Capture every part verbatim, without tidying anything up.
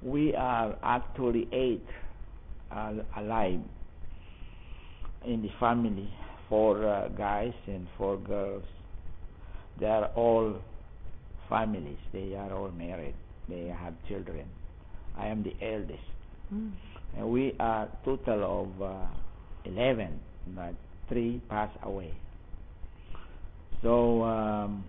We are actually eight uh, alive in the family, four uh, guys and four girls. They are all families. They are all married. They have children. I am the eldest. Mm. And we are total of uh, eleven, but three passed away. So um,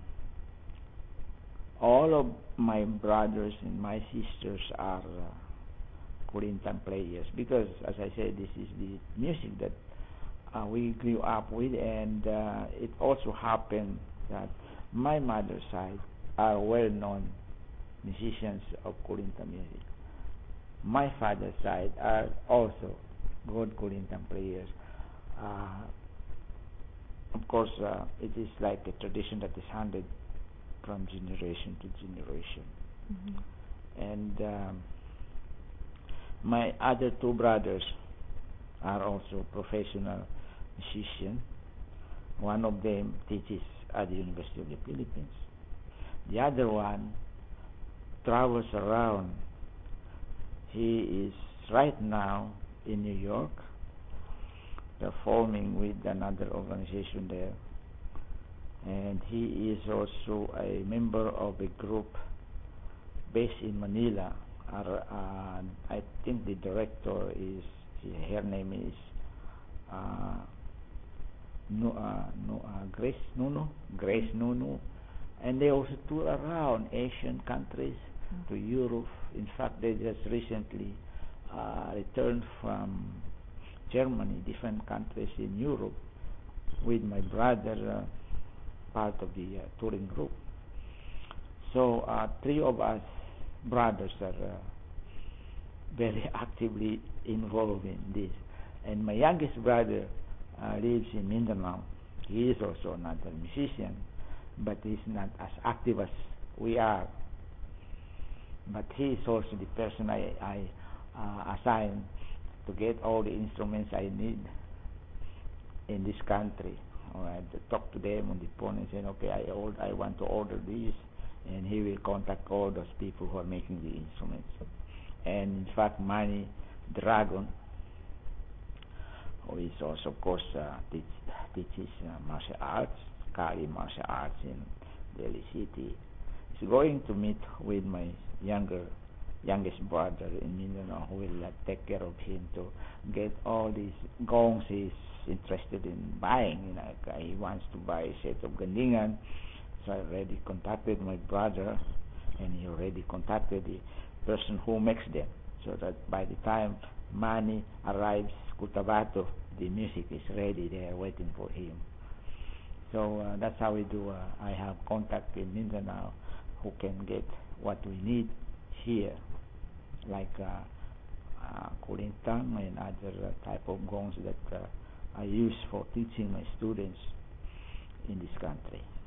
all of my brothers and my sisters are uh, Kulintan players because, as I said, this is the music that uh, we grew up with, and uh, it also happened that my mother's side are well-known musicians of Kulintan music. My father's side are also good Kulintan players. Uh, of course, uh, it is like a tradition that is handed from generation to generation. Mm-hmm. And um, my other two brothers are also professional musicians. One of them teaches at the University of the Philippines. The other one travels around. He is right now in New York performing with another organization there, and he is also a member of a group based in Manila. Uh, I think the director is, her name is uh, no, uh, no, uh, Grace Nuno, Grace Nuno, and they also tour around Asian countries to Europe. In fact, they just recently uh, returned from Germany, different countries in Europe, with my brother, uh, part of the uh, touring group. So uh, three of us brothers are uh, very actively involved in this. And my youngest brother uh, lives in Mindanao. He is also another musician, but he's not as active as we are. But he is also the person I, I uh, assign to get all the instruments I need in this country. All right, to talk to them on the phone and say, okay, I, order, I want to order this, and he will contact all those people who are making the instruments. And in fact, Manny Dragon, who is also, of course, uh, teach, teaches uh, martial arts, Kali martial arts in Delhi City, is going to meet with my younger, youngest brother in Mindanao, who will uh, take care of him to get all these gongs he's interested in buying. You know, uh, he wants to buy a set of gandingan, so I already contacted my brother, and he already contacted the person who makes them, so that by the time Manny arrives Cotabato, the music is ready there waiting for him. So uh, that's how we do. Uh, I have contact in Mindanao who can get what we need here, like uh, uh, Kulintan and other uh, type of gongs that uh, I use for teaching my students in this country.